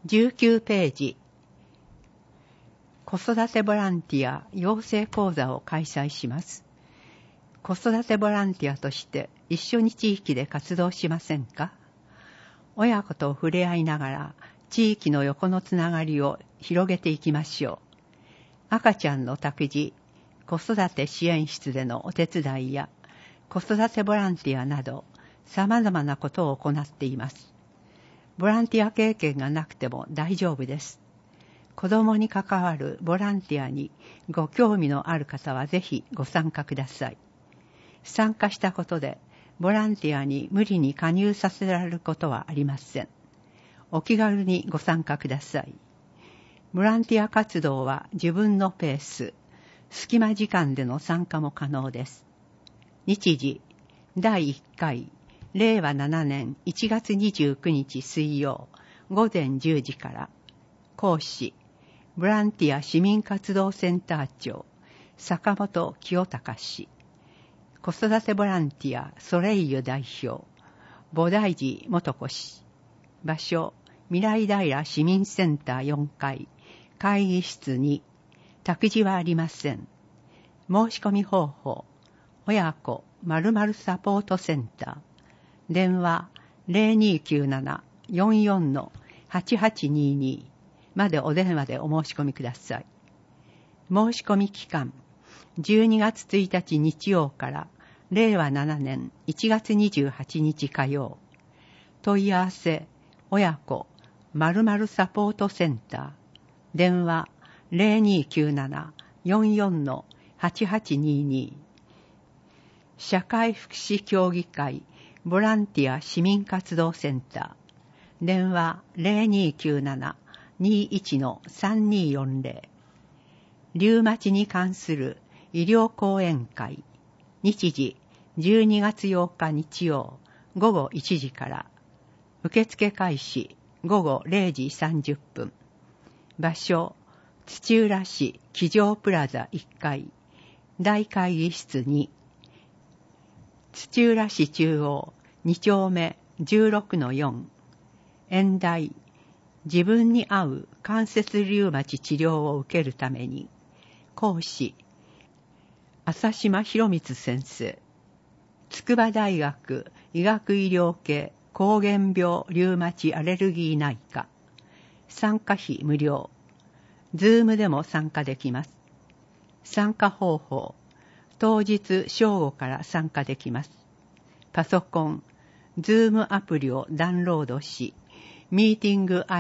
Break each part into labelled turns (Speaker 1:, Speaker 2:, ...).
Speaker 1: 19ページ。子育てボランティア養成講座を開催します。子育てボランティアとして一緒に地域で活動しませんか？親子と触れ合いながら地域の横のつながりを広げていきましょう。赤ちゃんの託児、子育て支援室でのお手伝いや子育てボランティアなど様々なことを行っています。ボランティア経験がなくても大丈夫です。子供に関わるボランティアにご興味のある方はぜひご参加ください。参加したことでボランティアに無理に加入させられることはありません。お気軽にご参加ください。ボランティア活動は自分のペース、隙間時間での参加も可能です。日時、第1回、令和7年1月29日水曜、午前10時から、講師、ボランティア市民活動センター長、坂本清隆氏、子育てボランティアソレイユ代表、菩提寺元子氏、場所、未来平市民センター4階、会議室に、託児はありません。申し込み方法、親子〇〇サポートセンター、電話 0297-44-8822 までお電話でお申し込みください。申し込み期間、12月1日日曜から令和7年1月28日火曜。問い合わせ、親子〇〇サポートセンター、電話 0297-44-8822 社会福祉協議会ボランティア市民活動センター、電話 0297-21-3240 リウマチに関する医療講演会、日時12月8日日曜午後1時から、受付開始午後0時30分、場所、土浦市机上プラザ1階、大会議室に、土浦市中央2丁目 16-4、演題、自分に合う関節リウマチ治療を受けるために、講師、浅島博光先生、筑波大学医学医療系膠原病リウマチアレルギー内科、参加費無料、ズームでも参加できます。参加方法、当日正午から参加できます。パソコン、ズームアプリをダウンロードし、ミーティング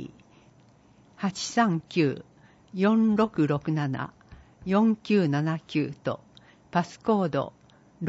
Speaker 1: ID839-4667-4979 とパスコード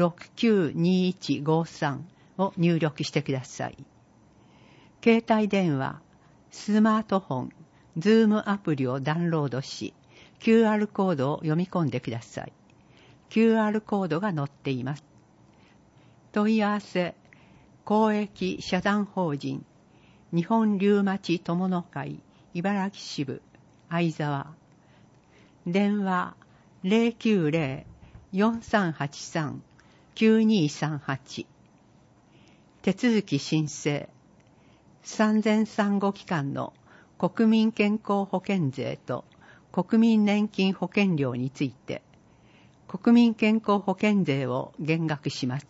Speaker 1: 692153を入力してください。携帯電話、スマートフォン、ズームアプリをダウンロードし、QR コードを読み込んでください。QR コードが載っています。問い合わせ、公益社団法人、日本リウマチ友の会、茨城支部、相沢。電話、090-4383-9238。手続き申請、産前産後期間の国民健康保険税と国民年金保険料について、国民健康保険税を減額します。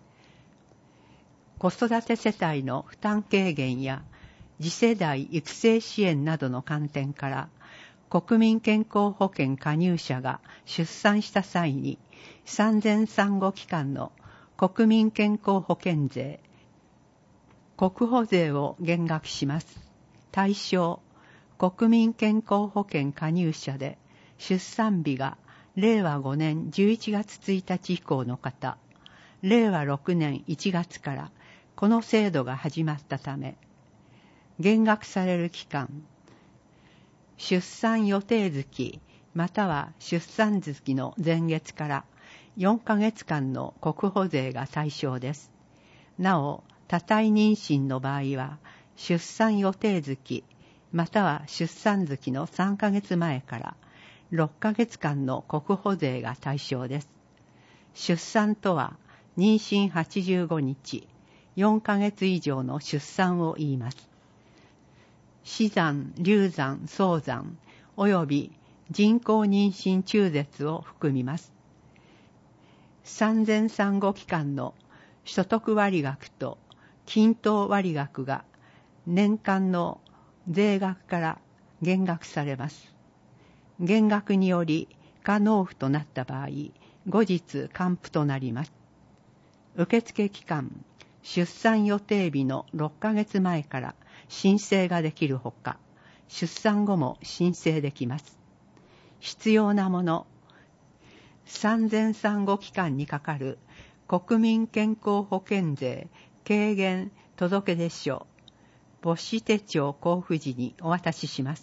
Speaker 1: 子育て世帯の負担軽減や次世代育成支援などの観点から、国民健康保険加入者が出産した際に産前産後期間の国民健康保険税、国保税を減額します。対象、国民健康保険加入者で出産日が令和5年11月1日以降の方、令和6年1月からこの制度が始まったため、減額される期間、出産予定月または出産月の前月から4ヶ月間の国保税が対象です。なお、多胎妊娠の場合は、出産予定月または出産月の3ヶ月前から6ヶ月間の国保税が対象です。出産とは、妊娠85日、4ヶ月以上の出産を言います。 死産、流産、早産及び人工妊娠中絶を含みます。産前産後期間の所得割額と均等割額が年間の税額から減額されます。減額により過納付となった場合、後日還付となります。受付期間、出産予定日の6ヶ月前から申請ができるほか、出産後も申請できます。必要なもの、産前産後期間にかかる国民健康保険税軽減届出書、母子手帳交付時にお渡しします。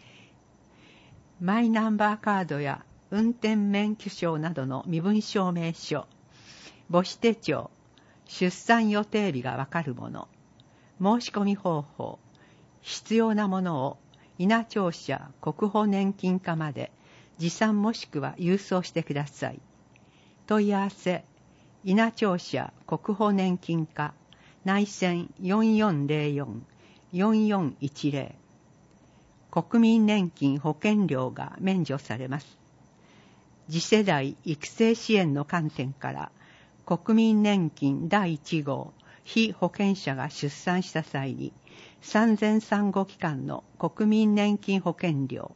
Speaker 1: マイナンバーカードや運転免許証などの身分証明書、母子手帳、出産予定日がわかるもの、申し込み方法、必要なものを伊那庁舎国保年金課まで持参もしくは郵送してください。問い合わせ、伊那庁舎国保年金課内線 4404-4410。国民年金保険料が免除されます。次世代育成支援の観点から国民年金第1号被保険者が出産した際に産前産後期間の国民年金保険料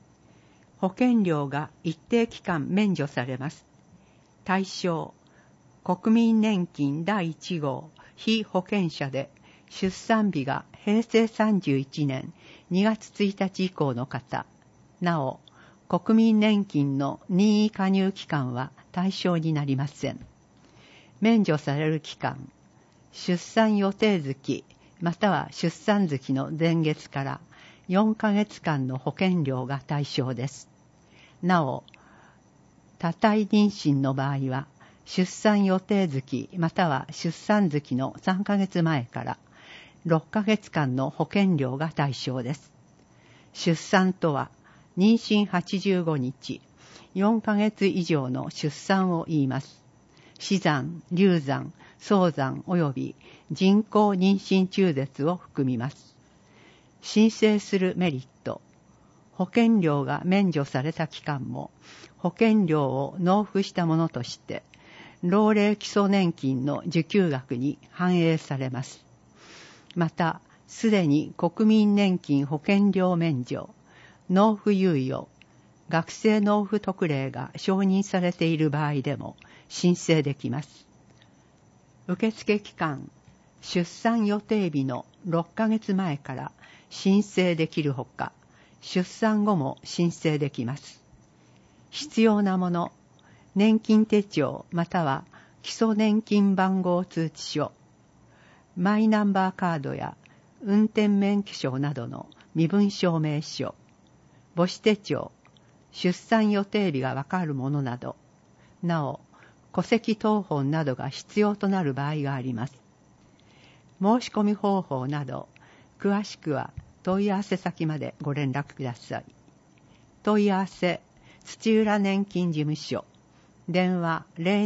Speaker 1: が一定期間免除されます。対象、国民年金第1号被保険者で出産日が平成31年2月1日以降の方、なお、国民年金の任意加入期間は対象になりません。免除される期間、出産予定月または出産月の前月から4ヶ月間の保険料が対象です。なお、多胎妊娠の場合は、出産予定月または出産月の3ヶ月前から6ヶ月間の保険料が対象です。出産とは、妊娠85日、4ヶ月以上の出産を言います。死産、流産、早産及び人工妊娠中絶を含みます。申請するメリット、保険料が免除された期間も保険料を納付したものとして老齢基礎年金の受給額に反映されます。また、すでに国民年金保険料免除、納付猶予、学生納付特例が承認されている場合でも申請できます。受付期間、出産予定日の6ヶ月前から申請できるほか、出産後も申請できます。必要なもの、年金手帳または基礎年金番号通知書、マイナンバーカードや運転免許証などの身分証明書、母子手帳、出産予定日がわかるものなど、なお、戸籍謄本などが必要となる場合があります。申し込み方法など、詳しくは問い合わせ先までご連絡ください。問い合わせ、土浦年金事務所、電話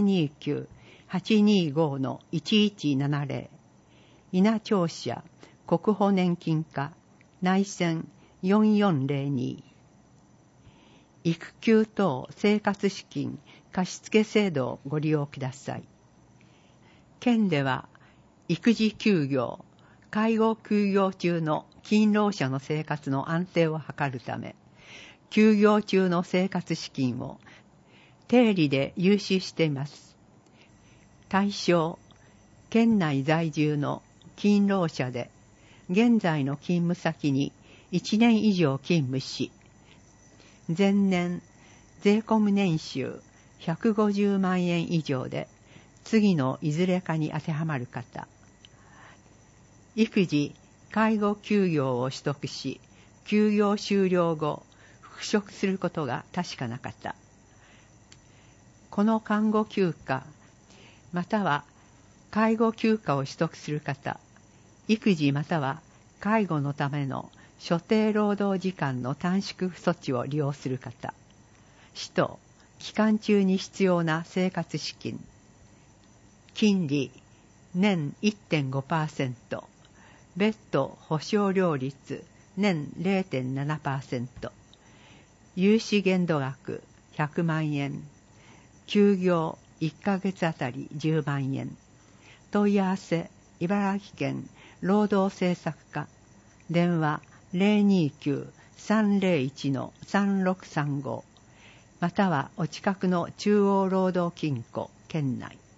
Speaker 1: 029-825-1170、伊那庁舎国保年金課内線4402。育休等生活資金貸付制度をご利用ください。県では育児休業、介護休業中の勤労者の生活の安定を図るため、休業中の生活資金を定理で融資しています。対象、県内在住の勤労者で、現在の勤務先に1年以上勤務し、前年税込み年収150万円以上で、次のいずれかに当てはまる方、育児・介護休業を取得し、休業終了後、復職することが確かな方、この看護休暇、または介護休暇を取得する方、育児または介護のための所定労働時間の短縮措置を利用する方、使途、期間中に必要な生活資金、金利、年 1.5%、別途保証料率年 0.7%、融資限度額100万円、休業1ヶ月あたり10万円。問い合わせ茨城県労働政策課、電話 029-301-3635、またはお近くの中央労働金庫県内。